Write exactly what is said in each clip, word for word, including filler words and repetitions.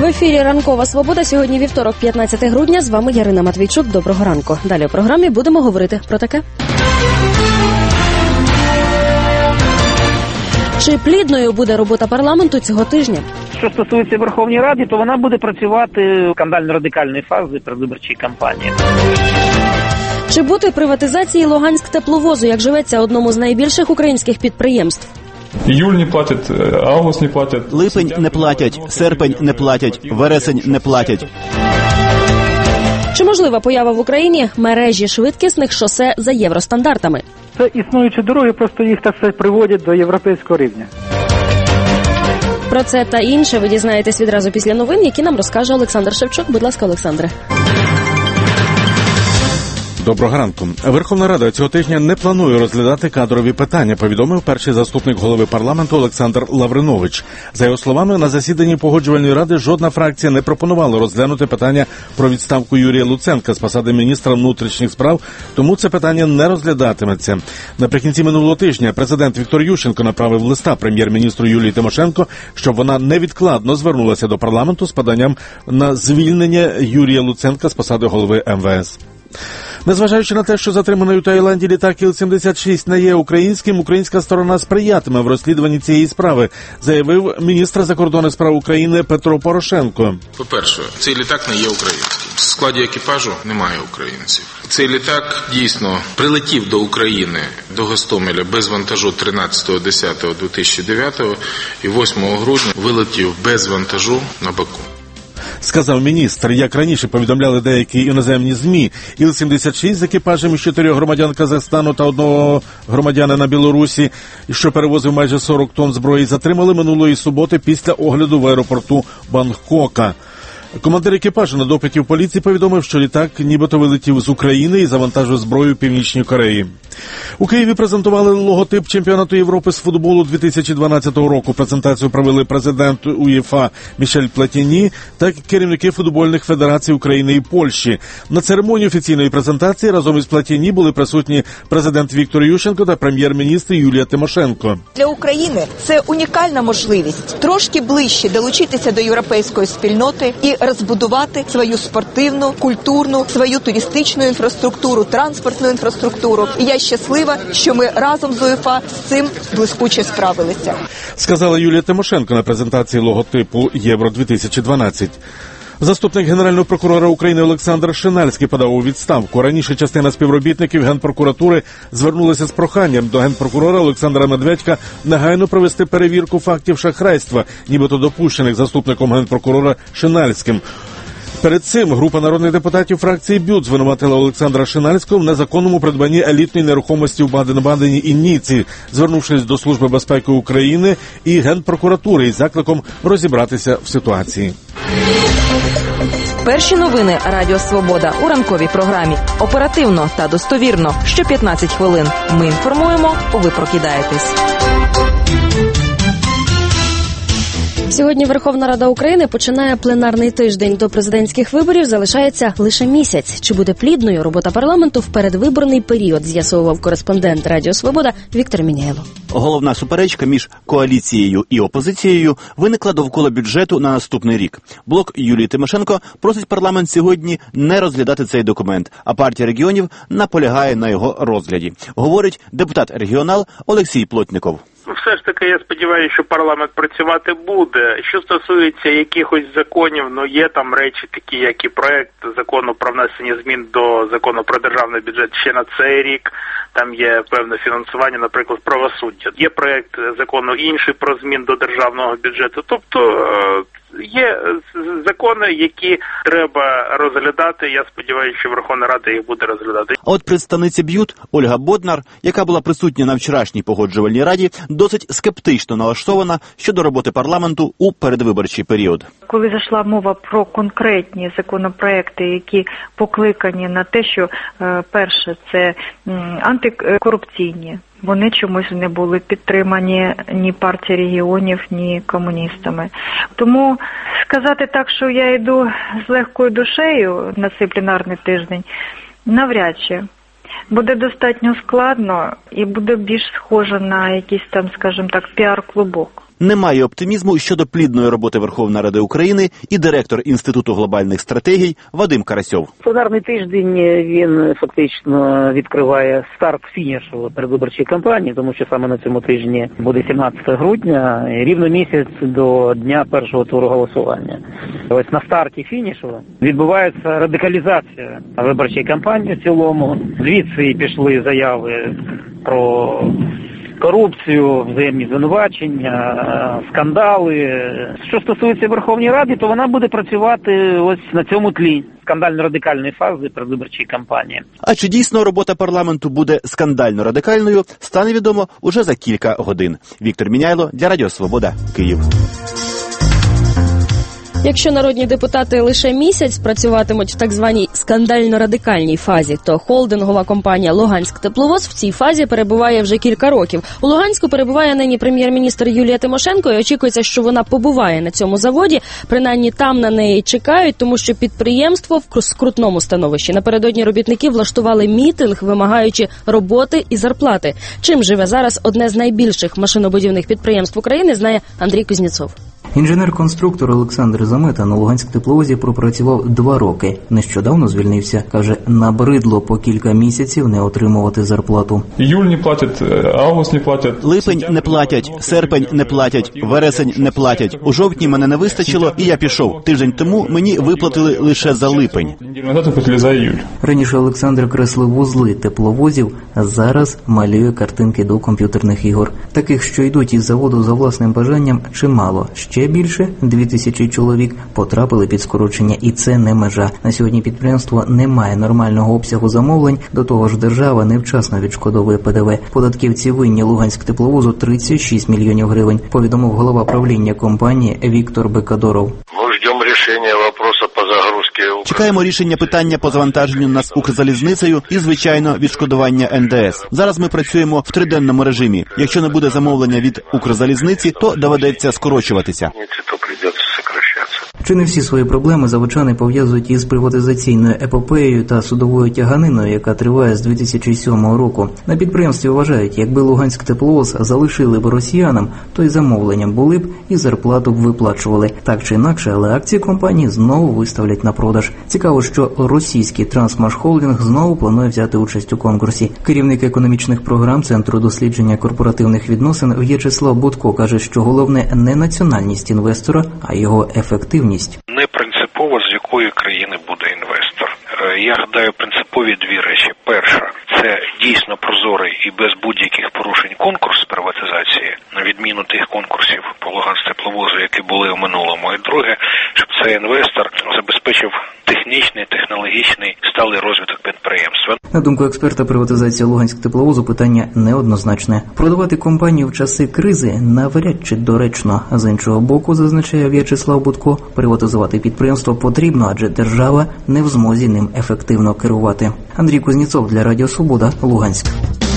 В ефірі «Ранкова Свобода». Сьогодні вівторок, п'ятнадцяте грудня. З вами Ярина Матвійчук. Доброго ранку. Далі у програмі будемо говорити про таке. Чи плідною буде робота парламенту цього тижня? Що стосується Верховної Ради, то вона буде працювати в скандально-радикальній фазі передвиборчої кампанії. Чи бути приватизації Луганськ-тепловозу, як живеться одному з найбільших українських підприємств? Июль не платять, август не платять. Липень не платять, серпень не платять, вересень не платять. Чи можлива поява в Україні мережі швидкісних шосе за євростандартами? Це існуючі дороги, просто їх, так сказати, приводять до європейського рівня. Про це та інше ви дізнаєтесь відразу після новин, які нам розкаже Олександр Шевчук. Будь ласка, Олександре. Доброго ранку. Верховна Рада цього тижня не планує розглядати кадрові питання, повідомив перший заступник голови парламенту Олександр Лавринович. За його словами, на засіданні Погоджувальної ради жодна фракція не пропонувала розглянути питання про відставку Юрія Луценка з посади міністра внутрішніх справ, тому це питання не розглядатиметься. Наприкінці минулого тижня президент Віктор Ющенко направив листа прем'єр-міністру Юлії Тимошенко, щоб вона невідкладно звернулася до парламенту з поданням на звільнення Юрія Луценка з посади голови ем ве ес. Незважаючи на те, що затриманий у Таїланді літак Іл сімдесят шість не є українським, українська сторона сприятиме в розслідуванні цієї справи, заявив міністр закордонних справ України Петро Порошенко. По-перше, цей літак не є українським. В складі екіпажу немає українців. Цей літак дійсно прилетів до України, до Гостомеля без вантажу тринадцятого десятого дві тисячі дев'ятого і восьмого грудня вилетів без вантажу на Баку. Сказав міністр. Як раніше повідомляли деякі іноземні ЗМІ, Іл сімдесят шість з екіпажем із чотирьох громадян Казахстану та одного громадянина Білорусі, що перевозив майже сорок тонн зброї, затримали минулої суботи після огляду в аеропорту Бангкока. Командир екіпажу на допиті в поліції повідомив, що літак нібито вилетів з України і завантажив зброю в Північній Кореї. У Києві презентували логотип чемпіонату Європи з футболу дві тисячі дванадцятого року. Презентацію провели президент УЄФА Мішель Платіні та керівники футбольних федерацій України і Польщі. На церемонії офіційної презентації разом із Платіні були присутні президент Віктор Ющенко та прем'єр-міністр Юлія Тимошенко. Для України це унікальна можливість трошки ближче долучитися до європейської спільноти і розбудувати свою спортивну, культурну, свою туристичну інфраструктуру, транспортну інфраструктуру. І я щаслива, що ми разом з УЄФА з цим блискуче справилися. Сказала Юлія Тимошенко на презентації логотипу Євро дві тисячі дванадцять. Заступник Генерального прокурора України Олександр Шинальський подав у відставку. Раніше частина співробітників Генпрокуратури звернулася з проханням до Генпрокурора Олександра Медведька негайно провести перевірку фактів шахрайства, нібито допущених заступником Генпрокурора Шинальським. Перед цим група народних депутатів фракції БЮТ звинуватила Олександра Шинальського в незаконному придбанні елітної нерухомості в Баден-Бадені і Ніці, звернувшись до Служби безпеки України і Генпрокуратури із закликом розібратися в ситуації. Перші новини Радіо Свобода у ранковій програмі. Оперативно та достовірно. Що п'ятнадцять хвилин. Ми інформуємо, ви прокидаєтесь. Сьогодні Верховна Рада України починає пленарний тиждень. До президентських виборів залишається лише місяць. Чи буде плідною робота парламенту в передвиборний період, з'ясовував кореспондент Радіо Свобода Віктор Міняйло. Головна суперечка між коаліцією і опозицією виникла довкола бюджету на наступний рік. Блок Юлії Тимошенко просить парламент сьогодні не розглядати цей документ, а партія регіонів наполягає на його розгляді, говорить депутат-регіонал Олексій Плотніков. Все ж таки, я сподіваюся, що парламент працювати буде. Що стосується якихось законів, ну є там речі такі, як і проект закону про внесення змін до закону про державний бюджет ще на цей рік. Там є певне фінансування, наприклад, правосуддя. Є проект закону інший про змін до державного бюджету. Тобто є закони, які треба розглядати. Я сподіваюся, що Верховна Рада їх буде розглядати. А от представниця БЮТ Ольга Боднар, яка була присутня на вчорашній Погоджувальній раді, досить скептично налаштована щодо роботи парламенту у передвиборчий період. Коли зайшла мова про конкретні законопроекти, які покликані на те, що перше це антикорупційні, вони чомусь не були підтримані ні партією регіонів, ні комуністами. Тому сказати так, що я йду з легкою душею на цей пленарний тиждень, навряд чи. Буде достатньо складно і буде більш схоже на якийсь там, скажімо так, піар-клубок. Немає оптимізму щодо плідної роботи Верховної Ради України і директор Інституту глобальних стратегій Вадим Карасьов. Пленарний тиждень, він фактично відкриває старт фінішу передвиборчої кампанії, тому що саме на цьому тижні буде сімнадцятого грудня, рівно місяць до дня першого туру голосування. Ось на старті фінішу відбувається радикалізація виборчої кампанії в цілому. Звідси пішли заяви про корупцію, взаємні звинувачення, скандали. Що стосується Верховної Ради, то вона буде працювати ось на цьому тлі скандально-радикальної фази передвиборчої кампанії. А чи дійсно робота парламенту буде скандально-радикальною, стане відомо уже за кілька годин. Віктор Міняйло для Радіо Свобода, Київ. Якщо народні депутати лише місяць працюватимуть в так званій скандально-радикальній фазі, то холдингова компанія «Луганськтепловоз» в цій фазі перебуває вже кілька років. У Луганську перебуває нині прем'єр-міністр Юлія Тимошенко, і очікується, що вона побуває на цьому заводі. Принаймні там на неї чекають, тому що підприємство в скрутному становищі. Напередодні робітники влаштували мітинг, вимагаючи роботи і зарплати. Чим живе зараз одне з найбільших машинобудівних підприємств України, знає Андрій Кузнєцов. Інженер-конструктор Олександр Замета на Луганськтепловозі пропрацював два роки. Нещодавно звільнився. Каже, набридло по кілька місяців не отримувати зарплату. Июль не платять, август не платять. Липень не платять, серпень не платять, вересень не платять. У жовтні мене не вистачило, і я пішов. Тиждень тому мені виплатили лише за липень. Раніше Олександр креслив вузли тепловозів, а зараз малює картинки до комп'ютерних ігор. Таких, що йдуть із заводу за власним бажанням, чимало. Ще більше – дві тисячі чоловік потрапили під скорочення, і це не межа. На сьогодні підприємство не має нормального обсягу замовлень, до того ж держава невчасно відшкодовує Пе Де Ве. Податківці винні Луганськтепловозу тридцять шість мільйонів гривень, повідомив голова правління компанії Віктор Бекадоров. Чекаємо рішення питання по завантаженню нас Укрзалізницею і, звичайно, відшкодування Ен Де Ес. Зараз ми працюємо в триденному режимі. Якщо не буде замовлення від Укрзалізниці, то доведеться скорочуватися. Чи не всі свої проблеми заводчани пов'язують із приватизаційною епопеєю та судовою тяганиною, яка триває з дві тисячі сьомого року. На підприємстві вважають, якби Луганськтепловоз залишили б росіянам, то й замовленням були б і зарплату б виплачували. Так чи інакше, але акції компанії знову виставлять на продаж. Цікаво, що російський Трансмашхолдинг знову планує взяти участь у конкурсі. Керівник економічних програм Центру дослідження корпоративних відносин В'ячеслав Будко каже, що головне не національність інвестора, а його ефективність. Не принципово, з якої країни буде інвестор. Я гадаю, принципові дві речі. Перша – це дійсно прозорий і без будь-яких порушень конкурс з приватизації, на відміну тих конкурсів по Луганськтепловозу, які були в минулому. І друге, щоб цей інвестор забезпечив технічний, технологічний, сталий розвиток підприємства. На думку експерта, приватизація Луганськтепловозу питання неоднозначне. Продавати компанію в часи кризи навряд чи доречно. А з іншого боку, зазначає В'ячеслав Будко, приватизувати підприємство потрібно, адже держава не в змозі ним ефективно керувати. Андрій Кузнєцов для Радіо Свобода, Луганськ.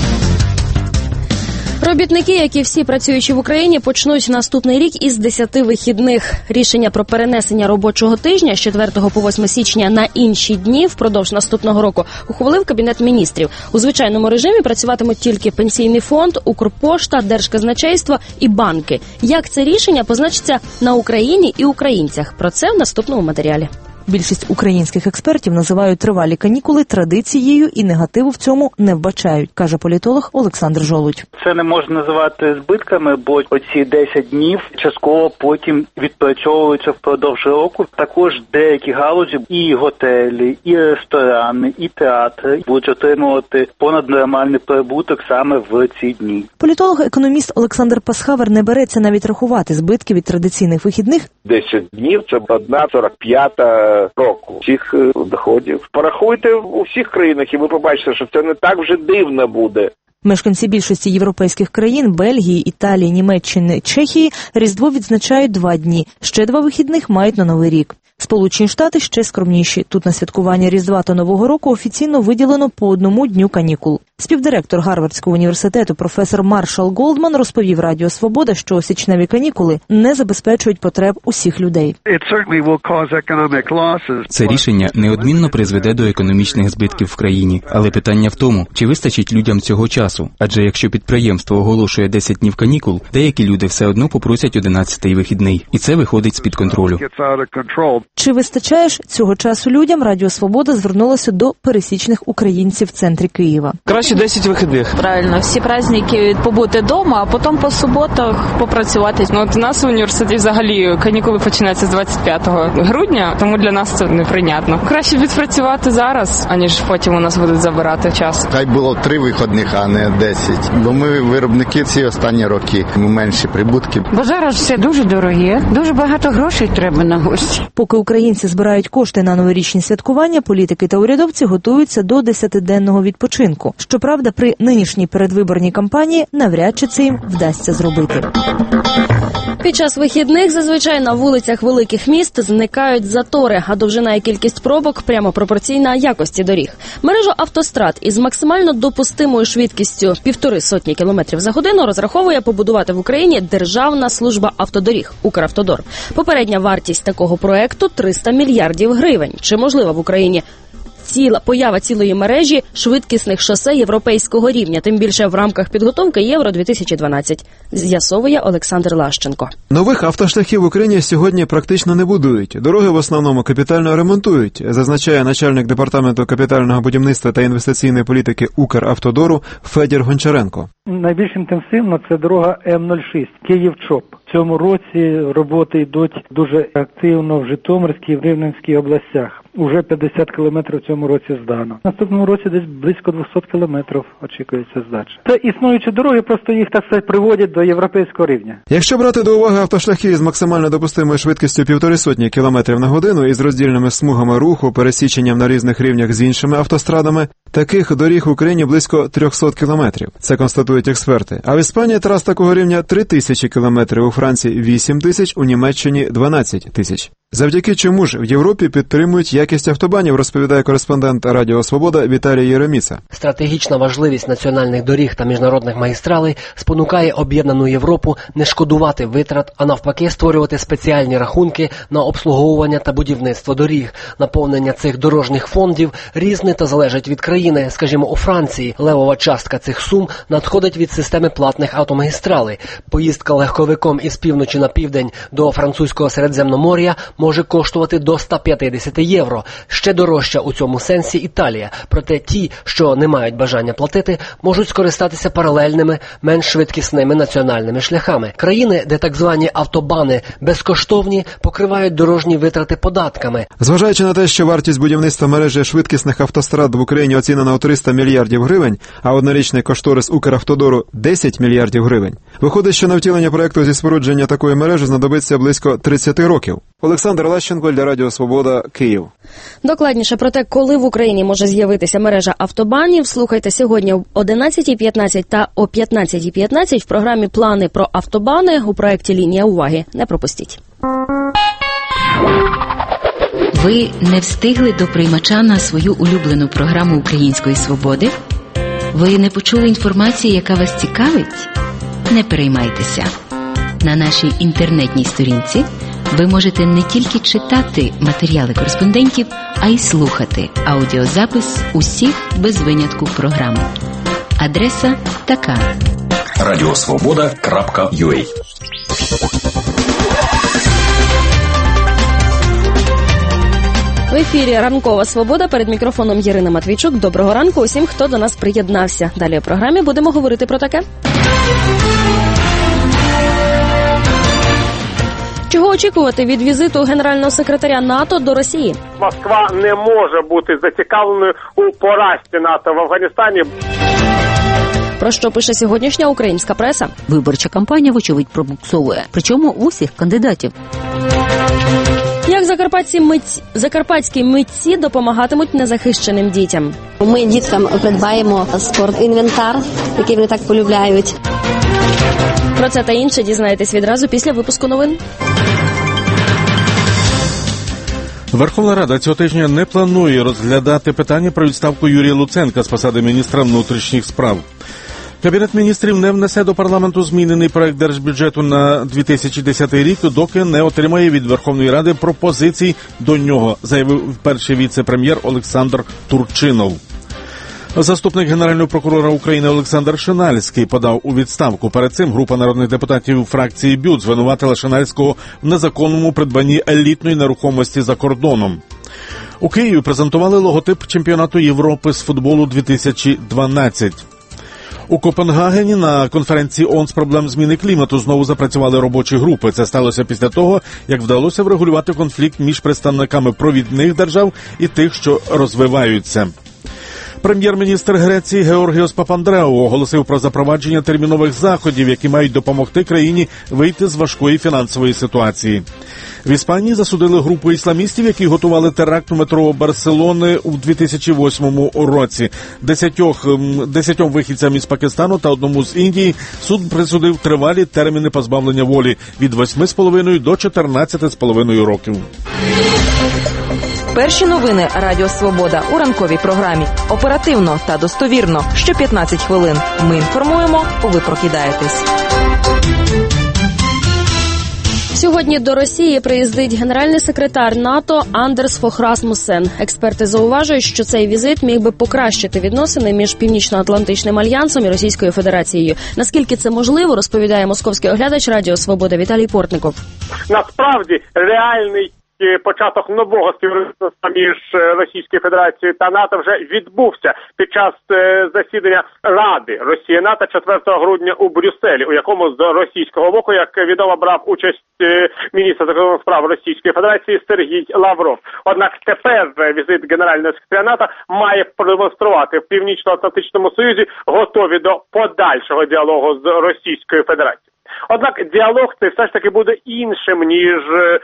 Робітники, як і всі працюючі в Україні, почнуть наступний рік із десяти вихідних. Рішення про перенесення робочого тижня з четвертого по восьме січня на інші дні впродовж наступного року ухвалив Кабінет міністрів. У звичайному режимі працюватимуть тільки Пенсійний фонд, Укрпошта, Держказначейство і банки. Як це рішення позначиться на Україні і українцях? Про це в наступному матеріалі. Більшість українських експертів називають тривалі канікули традицією і негативу в цьому не вбачають, каже політолог Олександр Жолудь. Це не можна називати збитками, бо оці десять днів частково потім відпрацьовуються впродовж року. Також деякі галузі, і готелі, і ресторани, і театри будуть отримувати понаднормальний прибуток саме в ці дні. Політолог-економіст Олександр Пасхавер не береться навіть рахувати збитки від традиційних вихідних. десять днів – це одна сорок п'ята року всіх доходів. Порахуйте у всіх країнах, і ви побачите, що це не так вже дивно буде. Мешканці більшості європейських країн – Бельгії, Італії, Німеччини, Чехії – Різдво відзначають два дні. Ще два вихідних мають на Новий рік. Сполучені Штати ще скромніші. Тут на святкування Різдва та Нового року офіційно виділено по одному дню канікул. Співдиректор Гарвардського університету професор Маршал Голдман розповів Радіо Свобода, що січневі канікули не забезпечують потреб усіх людей. Це рішення неодмінно призведе до економічних збитків в країні. Але питання в тому, чи вистачить людям цього часу. Адже якщо підприємство оголошує десять днів канікул, деякі люди все одно попросять одинадцятий вихідний. І це виходить з-під контролю. Чи вистачає ж цього часу людям? Радіо Свобода звернулося до пересічних українців в центрі Києва. Краще десять вихідних. Правильно, всі праздники побути вдома, а потім по суботах попрацювати. Ну, от у нас в університеті взагалі канікули починаються з двадцять п'ятого грудня, тому для нас це неприйнятно. Краще відпрацювати зараз, аніж потім у нас будуть забирати час. Хай було три вихідних, а не десять. Бо ми виробники ці останні роки, ми менші прибутки. Бо зараз все дуже дороге, дуже багато грошей треба на гості. Поки українці збирають кошти на новорічні святкування, політики та урядовці готуються до десятиденного відпочинку. Щоправда, при нинішній передвиборній кампанії навряд чи це їм вдасться зробити. Під час вихідних зазвичай на вулицях великих міст зникають затори, а довжина і кількість пробок прямо пропорційна якості доріг. Мережу автострад із максимально допустимою швидкістю півтори сотні кілометрів за годину розраховує побудувати в Україні Державна служба автодоріг «Укравтодор». Попередня вартість такого проекту – триста мільярдів гривень. Чи можлива в Україні ціла поява цілої мережі швидкісних шосе європейського рівня, тим більше в рамках підготовки Євро дві тисячі дванадцять, з'ясовує Олександр Лащенко. Нових автошляхів в Україні сьогодні практично не будують. Дороги в основному капітально ремонтують, зазначає начальник департаменту капітального будівництва та інвестиційної політики «Укравтодору» Федір Гончаренко. Найбільш інтенсивно це дорога М нуль шість Київ-Чоп. В цьому році роботи йдуть дуже активно в Житомирській і в Рівненській областях. Уже п'ятдесят кілометрів в цьому році здано. В наступному році десь близько двісті кілометрів очікується здача. Це існуючі дороги, просто їх, так сказати, приводять до європейського рівня. Якщо брати до уваги автошляхи з максимально допустимою швидкістю півтори сотні кілометрів на годину із роздільними смугами руху, пересіченням на різних рівнях з іншими автострадами, таких доріг в Україні близько триста кілометрів. Це констатують експерти. А в Іспанії трас такого рівня три тисячі кілометрів, у Франції вісім тисяч, у Німеччині дванадцять тисяч. Завдяки чому ж в Європі підтримують якість автобанів, розповідає кореспондент Радіо Свобода Віталій Єреміца. Стратегічна важливість національних доріг та міжнародних магістралей спонукає об'єднану Європу не шкодувати витрат, а навпаки створювати спеціальні рахунки на обслуговування та будівництво доріг. Наповнення цих дорожніх фондів різне та залежить від країни. Скажімо, у Франції левова частка цих сум надходить від системи платних автомагістралей. Поїздка легковиком із півночі на південь до французького Середземномор'я може коштувати до сто п'ятдесят євро. Ще дорожча у цьому сенсі Італія. Проте ті, що не мають бажання платити, можуть скористатися паралельними, менш швидкісними національними шляхами. Країни, де так звані автобани безкоштовні, покривають дорожні витрати податками. Зважаючи на те, що вартість будівництва мережі швидкісних автострад в Україні оцінена у триста мільярдів гривень, а однорічний кошторис «Укравтодору» – десять мільярдів гривень, виходить, що на втілення проєкту зі спорудження такої мережі знадобиться близько тридцять років. Олександр Лащенко для Радіо Свобода, Київ. Докладніше про те, коли в Україні може з'явитися мережа автобанів, слухайте сьогодні об одинадцятій п'ятнадцять та о п'ятнадцятій п'ятнадцять в програмі «Плани про автобани» у проєкті «Лінія уваги». Не пропустіть. Ви не встигли до приймача на свою улюблену програму «Української свободи»? Ви не почули інформації, яка вас цікавить? Не переймайтеся. На нашій інтернетній сторінці ви можете не тільки читати матеріали кореспондентів, а й слухати аудіозапис усіх без винятку програм. Адреса така: радіосвобода крапка ю а. В ефірі «Ранкова свобода», перед мікрофоном Ірина Матвійчук. Доброго ранку усім, хто до нас приєднався. Далі у програмі будемо говорити про таке. Чого очікувати від візиту генерального секретаря НАТО до Росії? Москва не може бути зацікавленою у поразці НАТО в Афганістані. Про що пише сьогоднішня українська преса? Виборча кампанія, вочевидь, пробуксовує. Причому у всіх кандидатів. Як закарпатські митці, закарпатські митці допомагатимуть незахищеним дітям? Ми діткам придбаємо спортінвентар, який вони так полюбляють. Про це та інше дізнаєтесь відразу після випуску новин. Верховна Рада цього тижня не планує розглядати питання про відставку Юрія Луценка з посади міністра внутрішніх справ. Кабінет міністрів не внесе до парламенту змінений проект держбюджету на дві тисячі десятий рік, доки не отримає від Верховної Ради пропозицій до нього, заявив перший віце-прем'єр Олександр Турчинов. Заступник Генерального прокурора України Олександр Шинальський подав у відставку. Перед цим група народних депутатів фракції БЮТ звинуватила Шинальського в незаконному придбанні елітної нерухомості за кордоном. У Києві презентували логотип чемпіонату Європи з футболу дві тисячі дванадцять. У Копенгагені на конференції ООН з проблем зміни клімату знову запрацювали робочі групи. Це сталося після того, як вдалося врегулювати конфлікт між представниками провідних держав і тих, що розвиваються. Прем'єр-міністр Греції Георгіос Папандреou оголосив про запровадження термінових заходів, які мають допомогти країні вийти з важкої фінансової ситуації. В Іспанії засудили групу ісламістів, які готували теракт у метро Барселони у дві тисячі восьмому році. Десятьох, десятьом вихідцям із Пакистану та одному з Індії суд присудив тривалі терміни позбавлення волі від восьми з половиною до чотирнадцяти з половиною років. Перші новини Радіо Свобода у ранковій програмі. Оперативно та достовірно. Що п'ятнадцять хвилин. Ми інформуємо, ви прокидаєтесь. Сьогодні до Росії приїздить генеральний секретар НАТО Андерс Фох Расмуссен. Експерти зауважують, що цей візит міг би покращити відносини між Північно-Атлантичним альянсом і Російською Федерацією. Наскільки це можливо, розповідає московський оглядач Радіо Свобода Віталій Портников. Насправді, реальний початок нового співробітництва між Російською Федерацією та НАТО вже відбувся під час засідання Ради Росія-НАТО четвертого грудня у Брюсселі, у якому з російського боку, як відомо, брав участь міністр закордонних справ Російської Федерації Сергій Лавров. Однак тепер візит генерального секретаря НАТО має продемонструвати в Північно-Атлантичному Союзі готові до подальшого діалогу з Російською Федерацією. Однак діалог цей все ж таки буде іншим, ніж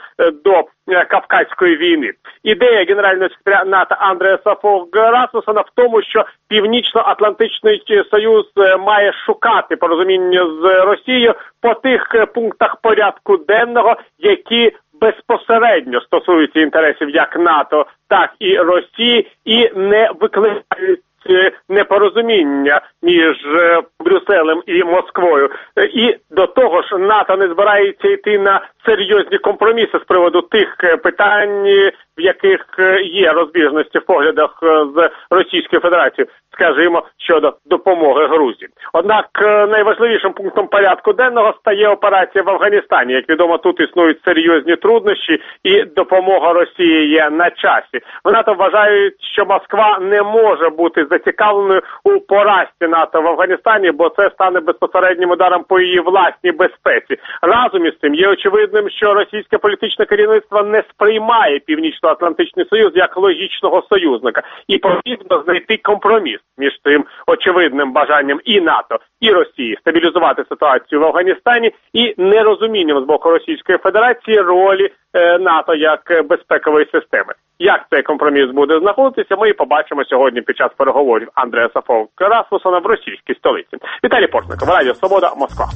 до Кавказької війни. Ідея генерального секретаря НАТО Андреаса Фох Расмуссена в тому, що Північно-Атлантичний Союз має шукати порозуміння з Росією по тих пунктах порядку денного, які безпосередньо стосуються інтересів як НАТО, так і Росії, і не викликають непорозуміння між Брюсселем і Москвою. І до того ж, НАТО не збирається йти на серйозні компроміси з приводу тих питань, в яких є розбіжності в поглядах з Російською Федерацією, скажімо, щодо допомоги Грузії. Однак найважливішим пунктом порядку денного стає операція в Афганістані. Як відомо, тут існують серйозні труднощі і допомога Росії є на часі. В НАТО вважають, що Москва не може бути зацікавленою у поразці НАТО в Афганістані, бо це стане безпосереднім ударом по її власній безпеці. Разом із цим є очевидним, що російське політичне керівництво не сприймає Північно-Атлантичний Союз як логічного союзника. І потрібно знайти компроміс між тим очевидним бажанням і НАТО, і Росії стабілізувати ситуацію в Афганістані і нерозумінням з боку Російської Федерації ролі е, НАТО як безпекової системи. Як цей компроміс буде знаходитися, ми і побачимо сьогодні під час переговорів Андреаса Фох Расмуссена в російській столиці. Віталій Портников, Радіо Свобода, Москва.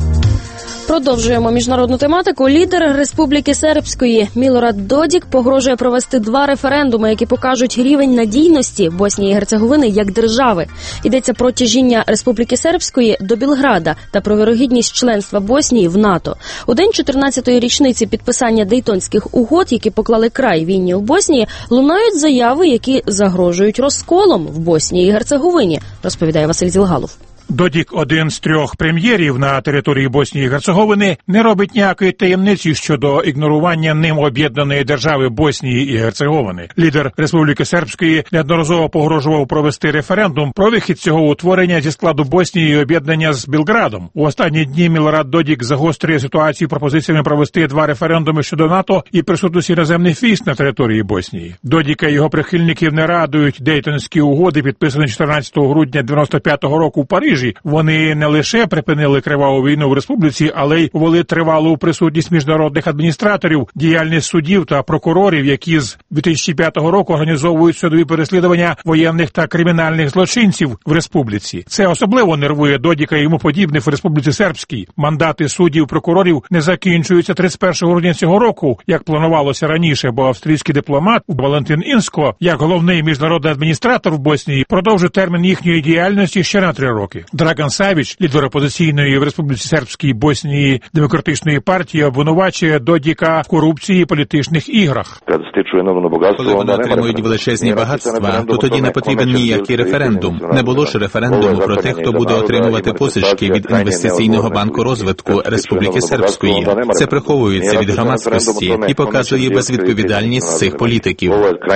Продовжуємо міжнародну тематику. Лідер Республіки Сербської Мілорад Додік погрожує провести два референдуми, які покажуть рівень надійності Боснії і Герцеговини як держави. Йдеться про тяжіння Республіки Сербської до Білграда та про вірогідність членства Боснії в НАТО. У день чотирнадцятої річниці підписання Дейтонських угод, які поклали край війні в Боснії, лунають заяви, які загрожують розколом в Боснії і Герцеговині, розповідає Василь Зілгалов. Додік, один з трьох прем'єрів на території Боснії і Герцеговини, не робить ніякої таємниці щодо ігнорування ним об'єднаної держави Боснії і Герцеговини. Лідер Республіки Сербської неодноразово погрожував провести референдум про вихід цього утворення зі складу Боснії і об'єднання з Білградом. У останні дні Мілорад Додік загострює ситуацію пропозиціями провести два референдуми щодо НАТО і присутності іноземних військ на території Боснії. Додіка і його прихильників не радують Дейтонські угоди, підписані чотирнадцятого грудня дев'яносто п'ятого року в Парижі, Парижі. Вони не лише припинили криваву війну в республіці, але й ввели тривалу присутність міжнародних адміністраторів, діяльність суддів та прокурорів, які з дві тисячі п'ятого року організовують судові переслідування воєнних та кримінальних злочинців в республіці. Це особливо нервує Додіка і йому подібних в Республіці Сербській. Мандати суддів, прокурорів не закінчуються тридцять першого грудня цього року, як планувалося раніше, бо австрійський дипломат Валентин Інско, як головний міжнародний адміністратор в Боснії, продовжив термін їхньої діяльності ще на три роки. Драган Савіч, лідер опозиційної в Республіці Сербській Боснії демократичної партії, обвинувачує Додіка в корупції і політичних іграх. Коли вони отримують величезні багатства, то тоді не потрібен ніякий референдум. Не було ж референдуму про те, хто буде отримувати позички від Інвестиційного банку розвитку Республіки Сербської. Це приховується від громадськості і показує безвідповідальність цих політиків.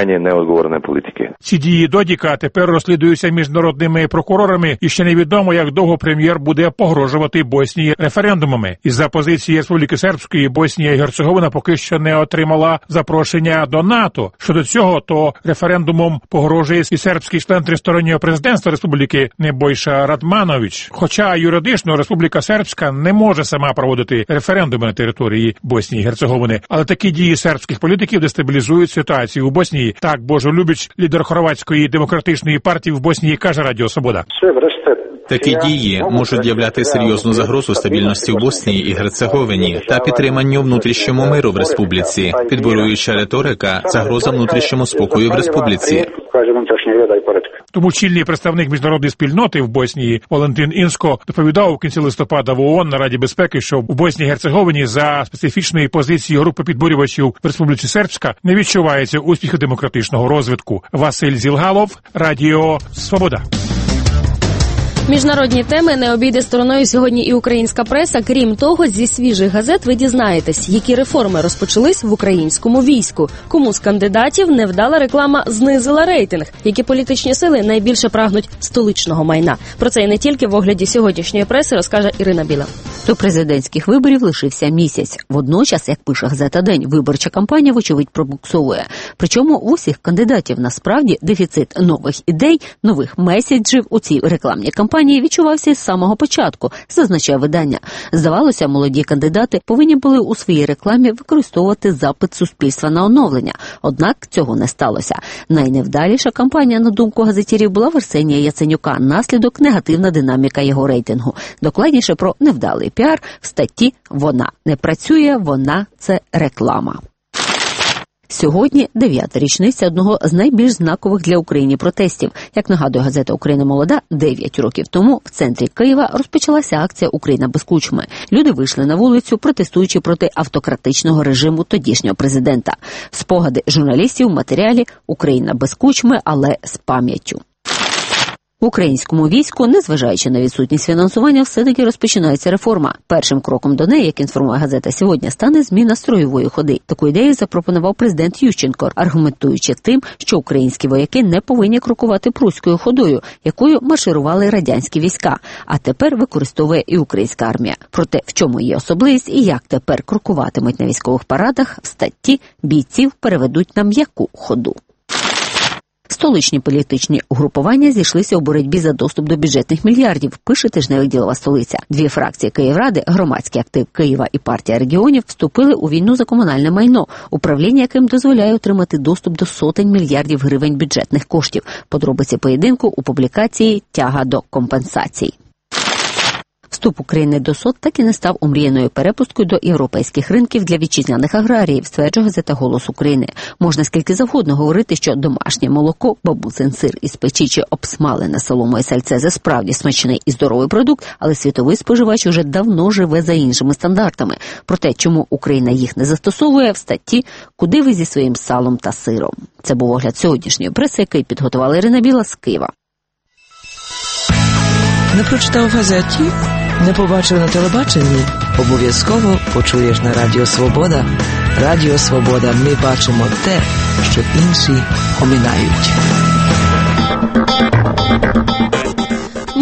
Ці дії Додіка тепер розслідуються міжнародними прокурорами, і ще невідомо, як довго прем'єр буде погрожувати Боснії референдумами. Із-за позиції Республіки Сербської Боснія і Герцеговина поки що не отримала запрошення до НАТО. Щодо цього, то референдумом погрожує і сербський член тристороннього президентства Республіки Небойша Радманович. Хоча юридично Республіка Сербська не може сама проводити референдуми на території Боснії і Герцеговини, але такі дії сербських політиків дестабілізують ситуацію у Боснії. Так Божо Любіч, лідер хорватської демократичної партії в Боснії, каже Радіо Свобода. Такі дії можуть являти серйозну загрозу стабільності в Боснії і Герцеговині та підтриманню внутрішньому миру в республіці. Підбурююча риторика – загроза внутрішньому спокою в республіці. Тому чільний представник міжнародної спільноти в Боснії Валентин Інско доповідав у кінці листопада в ООН на Раді безпеки, що в Боснії і Герцеговині за специфічної позиції групи підбурювачів в Республіці Сербська не відчувається успіху демократичного розвитку. Василь Зілгалов, Радіо Свобода. Міжнародні теми не обійде стороною сьогодні і українська преса. Крім того, зі свіжих газет ви дізнаєтесь, які реформи розпочались в українському війську, кому з кандидатів невдала реклама знизила рейтинг, які політичні сили найбільше прагнуть столичного майна. Про це і не тільки в огляді сьогоднішньої преси розкаже Ірина Біла. До президентських виборів лишився місяць. Водночас, як пише газета «День», виборча кампанія, вочевидь, пробуксовує. Причому в усіх кандидатів насправді дефіцит нових ідей, нових меседжів у цій рекламній кампанії відчувався з самого початку, зазначає видання. Здавалося, молоді кандидати повинні були у своїй рекламі використовувати запит суспільства на оновлення. Однак цього не сталося. Найневдаліша кампанія, на думку газетірів, була в Арсенія Яценюка. Наслідок – негативна динаміка його рейтингу. Докладніше про невдалий піар в статті «Вона не працює, вона – це реклама». Сьогодні дев'ята річниця одного з найбільш знакових для України протестів. Як нагадує газета «Україна молода», дев'ять років тому в центрі Києва розпочалася акція «Україна без кучми». Люди вийшли на вулицю, протестуючи проти автократичного режиму тодішнього президента. Спогади журналістів в матеріалі «Україна без кучми, але з пам'яттю». В українському війську, незважаючи на відсутність фінансування, все-таки розпочинається реформа. Першим кроком до неї, як інформує газета «Сьогодні», стане зміна строєвої ходи. Таку ідею запропонував президент Ющенко, аргументуючи тим, що українські вояки не повинні крокувати прусською ходою, якою марширували радянські війська, а тепер використовує і українська армія. Проте, в чому її особливість і як тепер крокуватимуть на військових парадах, в статті бійців переведуть на м'яку ходу. Столичні політичні угрупування зійшлися у боротьбі за доступ до бюджетних мільярдів, пише тижневик «Ділова столиця». Дві фракції Київради, громадський актив Києва і партія регіонів, вступили у війну за комунальне майно, управління яким дозволяє отримати доступ до сотень мільярдів гривень бюджетних коштів. Подробиці поєдинку у публікації «Тяга до компенсацій». Вступ України до СОТ так і не став омріяною перепусткою до європейських ринків для вітчизняних аграріїв, стверджує газета «Голос України». Можна скільки завгодно говорити, що домашнє молоко, бабусин сир із печі чи обсмалене соломою сальце – це справді смачний і здоровий продукт, але світовий споживач уже давно живе за іншими стандартами. Про те, чому Україна їх не застосовує, в статті «Куди ви зі своїм салом та сиром?». Це був огляд сьогоднішньої преси, який підготувала Ірина Біла з Києва. Не прочитав в газеті? Не побачив на телебаченні? Обов'язково почуєш на Радіо Свобода. Радіо Свобода. Ми бачимо те, що інші оминають.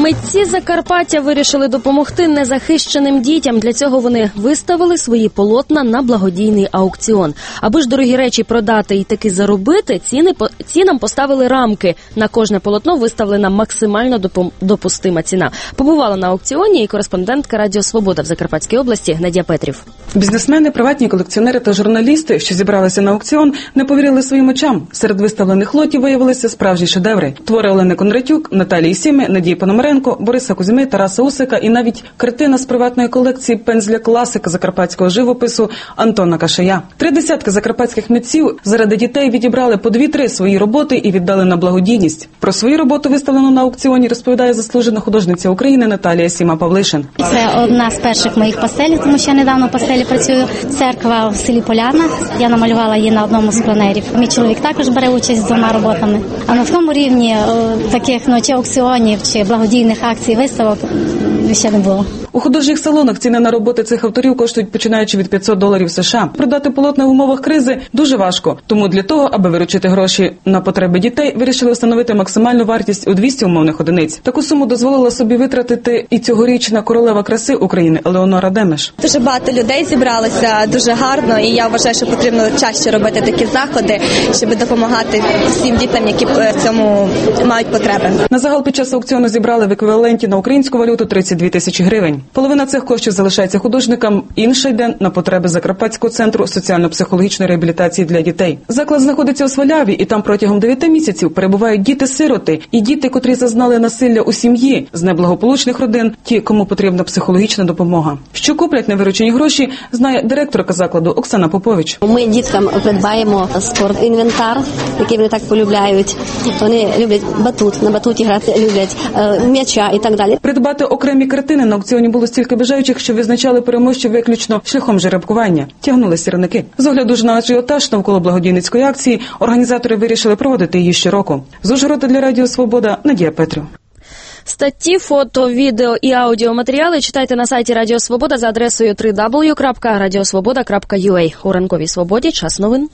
Митці Закарпаття вирішили допомогти незахищеним дітям. Для цього вони виставили свої полотна на благодійний аукціон. Аби ж дорогі речі продати і таки заробити, ціни, цінам поставили рамки. На кожне полотно виставлена максимально допустима ціна. Побувала на аукціоні і кореспондентка Радіо Свобода в Закарпатській області Надія Петрів. Бізнесмени, приватні колекціонери та журналісти, що зібралися на аукціон, не повірили своїм очам. Серед виставлених лотів виявилися справжні шедеври. Твори Олени Кондратюк, Наталії Сіми, Надії Пономаренко, Бориса Кузьми, Тараса Усика і навіть картина з приватної колекції пензля класика закарпатського живопису Антона Кашая. Три десятки закарпатських митців заради дітей відібрали по дві-три свої роботи і віддали на благодійність. Про свою роботу, виставлену на аукціоні, розповідає заслужена художниця України Наталія Сіма-Павлишин. Це одна з перших моїх пастелів, тому що я недавно в пастелі працюю. Церква в селі Поляна. Я намалювала її на одному з пленерів. Мій чоловік також бере участь з двома роботами. А на такому рівні таких, ну, чи аукціонів, чи благодійних акцій, виставок ще не було. У художніх салонах ціни на роботи цих авторів коштують починаючи від п'ятсот доларів США. Продати полотна в умовах кризи дуже важко. Тому для того, аби виручити гроші на потреби дітей, вирішили встановити максимальну вартість у двісті умовних одиниць. Таку суму дозволила собі витратити і цьогорічна королева краси України Елеонора Демеш. Дуже багато людей зібралося, дуже гарно, і я вважаю, що потрібно чаще робити такі заходи, щоб допомагати всім дітям, які в цьому мають потреби. На загал під час аукціону зібрали в еквіваленті на українську валюту тридцять дві тисячі гривень. Половина цих коштів залишається художникам, інша йде на потреби Закарпатського центру соціально-психологічної реабілітації для дітей. Заклад знаходиться у Сваляві, і там протягом дев'яти місяців перебувають діти-сироти і діти, котрі зазнали насилля у сім'ї, з неблагополучних родин, ті, кому потрібна психологічна допомога. Що куплять на виручені гроші, знає директорка закладу Оксана Попович. Ми діткам придбаємо спортінвентар, який вони так полюбляють. Вони люблять батут, на батуті грати люблять, м'яча і так далі. Придбати окремі картини на аукціоні було стільки бажаючих, що визначали переможців виключно шляхом жеребкування. Тягнули сірники. З огляду ж на ажіотаж навколо благодійницької акції, організатори вирішили проводити її щороку. З Ужгорода для Радіо Свобода Надія Петрів. Статті, фото, відео і аудіоматеріали читайте на сайті Радіо Свобода за адресою дабл ю дабл ю дабл ю крапка радіосвобода крапка ю а. У ранковій свободі час новин.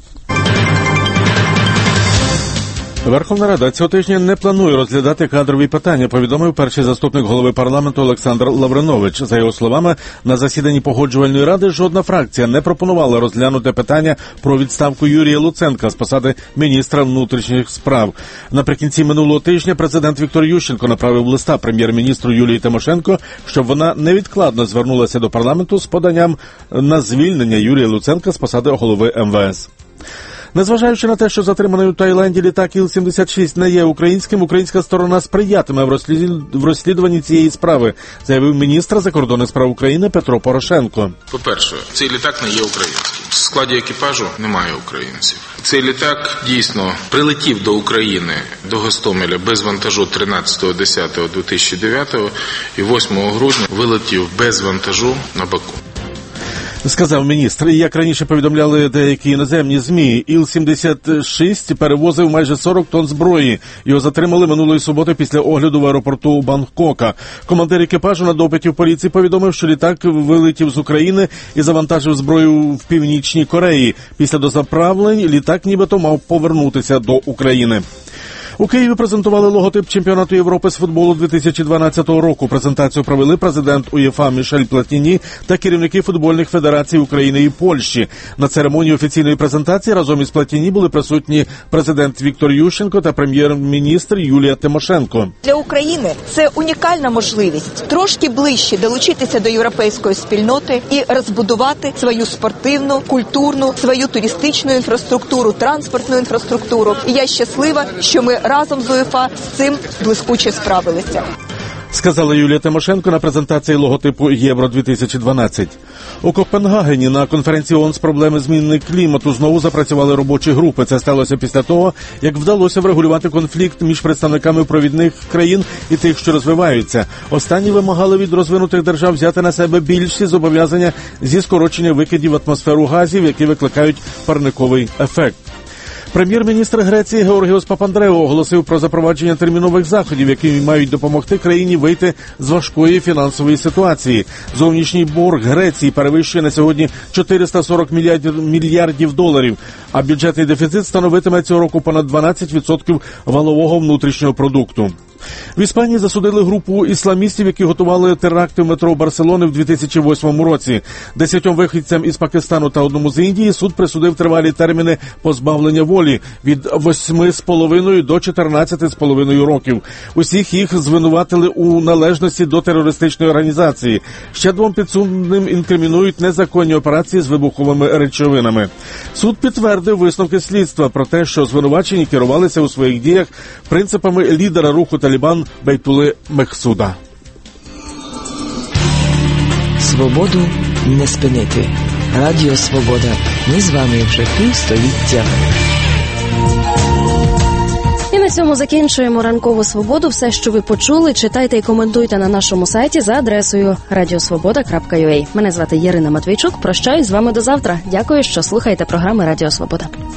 Верховна Рада цього тижня не планує розглядати кадрові питання, повідомив перший заступник голови парламенту Олександр Лавринович. За його словами, на засіданні Погоджувальної ради жодна фракція не пропонувала розглянути питання про відставку Юрія Луценка з посади міністра внутрішніх справ. Наприкінці минулого тижня президент Віктор Ющенко направив листа прем'єр-міністру Юлії Тимошенко, щоб вона невідкладно звернулася до парламенту з поданням на звільнення Юрія Луценка з посади голови ем ве ес. Незважаючи на те, що затриманий у Таїланді літак Іл сімдесят шість не є українським, українська сторона сприятиме в, розслід... в розслідуванні цієї справи, заявив міністр закордонних справ України Петро Порошенко. По-перше, цей літак не є українським. В складі екіпажу немає українців. Цей літак дійсно прилетів до України, до Гостомеля без вантажу тринадцятого десятого дві тисячі дев'ятого і восьмого грудня вилетів без вантажу на Баку. Сказав міністр. Як раніше повідомляли деякі іноземні ЗМІ, Іл сімдесят шість перевозив майже сорок тонн зброї. Його затримали минулої суботи після огляду в аеропорту Бангкока. Командир екіпажу на допиті в поліції повідомив, що літак вилетів з України і завантажив зброю в Північній Кореї. Після дозаправлень літак нібито мав повернутися до України. У Києві презентували логотип чемпіонату Європи з футболу дві тисячі дванадцятого року. Презентацію провели президент УЄФА Мішель Платіні та керівники футбольних федерацій України і Польщі. На церемонії офіційної презентації разом із Платіні були присутні президент Віктор Ющенко та прем'єр-міністр Юлія Тимошенко. Для України це унікальна можливість трошки ближче долучитися до європейської спільноти і розбудувати свою спортивну, культурну, свою туристичну інфраструктуру, транспортну інфраструктуру. І я щаслива, що ми разом з УЄФА з цим блискуче справилися. Сказала Юлія Тимошенко на презентації логотипу Євро дві тисячі дванадцять. У Копенгагені на конференції ООН з проблеми зміни клімату знову запрацювали робочі групи. Це сталося після того, як вдалося врегулювати конфлікт між представниками провідних країн і тих, що розвиваються. Останні вимагали від розвинутих держав взяти на себе більші зобов'язання зі скорочення викидів в атмосферу газів, які викликають парниковий ефект. Прем'єр-міністр Греції Георгіос Папандрео оголосив про запровадження термінових заходів, які мають допомогти країні вийти з важкої фінансової ситуації. Зовнішній борг Греції перевищує на сьогодні чотириста сорок мільярдів доларів, а бюджетний дефіцит становитиме цього року понад дванадцять відсотків валового внутрішнього продукту. В Іспанії засудили групу ісламістів, які готували теракти в метро Барселони в дві тисячі восьмому році. Десятьом вихідцям із Пакистану та одному з Індії суд присудив тривалі терміни позбавлення волі від восьми з половиною до чотирнадцяти з половиною років. Усіх їх звинуватили у належності до терористичної організації. Ще двом підсудним інкримінують незаконні операції з вибуховими речовинами. Суд підтвердив висновки слідства про те, що звинувачені керувалися у своїх діях принципами лідера руху Талібан Бейтули Мехсуда. Свободу не спинити. Радіо Свобода. Ми з вами вже півстоліття. І на цьому закінчуємо ранкову свободу. Все, що ви почули, читайте і коментуйте на нашому сайті за адресою радіосвобода крапка ю а. Мене звати Ярина Матвійчук. Прощаюсь з вами до завтра. Дякую, що слухаєте програми Радіо Свобода.